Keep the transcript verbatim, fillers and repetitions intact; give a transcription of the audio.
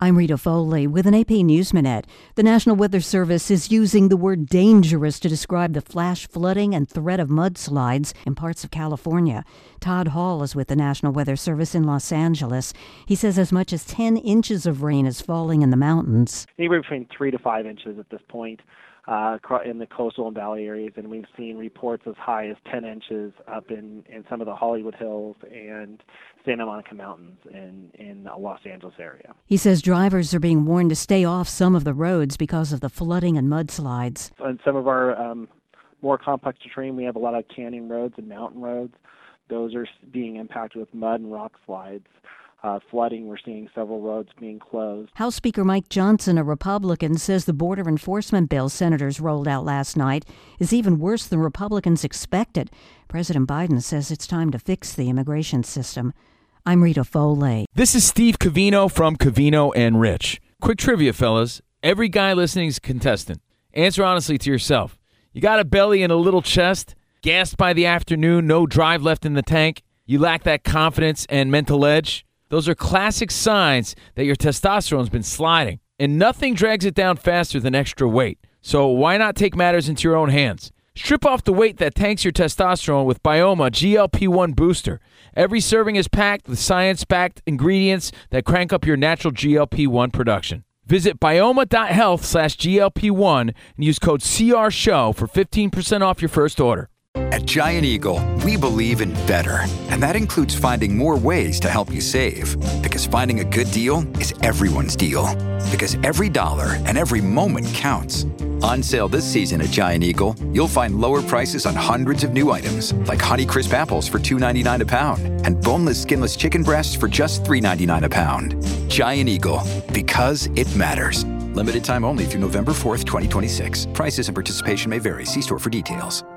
I'm Rita Foley with an A P News Minute. The National Weather Service is using the word dangerous to describe the flash flooding and threat of mudslides in parts of California. Todd Hall is with the National Weather Service in Los Angeles. He says as much as ten inches of rain is falling in the mountains. Anywhere between three to five inches at this point uh, in the coastal and valley areas, and we've seen reports as high as ten inches up in, in some of the Hollywood Hills and Santa Monica Mountains in, in the Los Angeles area. He says drivers are being warned to stay off some of the roads because of the flooding and mudslides. On some of our um, more complex terrain, we have a lot of canyon roads and mountain roads. Those are being impacted with mud and rock slides. Uh, flooding, we're seeing several roads being closed. House Speaker Mike Johnson, a Republican, says the border enforcement bill senators rolled out last night is even worse than Republicans expected. President Biden says it's time to fix the immigration system. I'm Rita Foley. This is Steve Covino from Covino and Rich. Quick trivia, fellas. Every guy listening is a contestant. Answer honestly to yourself. You got a belly and a little chest? Gassed by the afternoon, no drive left in the tank? You lack that confidence and mental edge? Those are classic signs that your testosterone's been sliding. And nothing drags it down faster than extra weight. So why not take matters into your own hands? Strip off the weight that tanks your testosterone with Bioma G L P one Booster. Every serving is packed with science-backed ingredients that crank up your natural G L P one production. Visit bioma.health slash G L P one and use code C R show for fifteen percent off your first order. At Giant Eagle, we believe in better, and that includes finding more ways to help you save. Because finding a good deal is everyone's deal. Because every dollar and every moment counts. On sale this season at Giant Eagle, you'll find lower prices on hundreds of new items, like Honeycrisp apples for two ninety-nine a pound, and boneless, skinless chicken breasts for just three ninety-nine a pound. Giant Eagle, because it matters. Limited time only through November fourth, twenty twenty-six. Prices and participation may vary. See store for details.